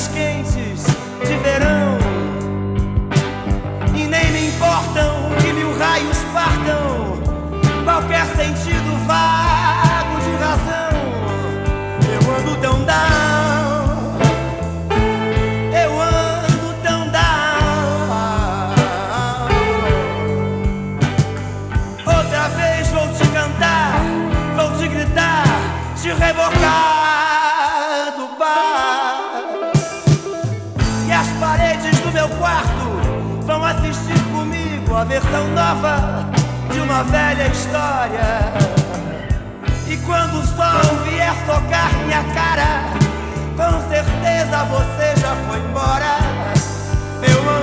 dias quentes de verão, e nem me importam que 1000 raios partam qualquer sentido vago de razão. Eu ando tão down, eu ando tão down. Outra vez vou te cantar, vou te gritar, te revocar do bar. E as paredes do meu quarto vão assistir comigo a versão nova de uma velha história. E quando o sol vier tocar minha cara, com certeza você já foi embora. Eu ando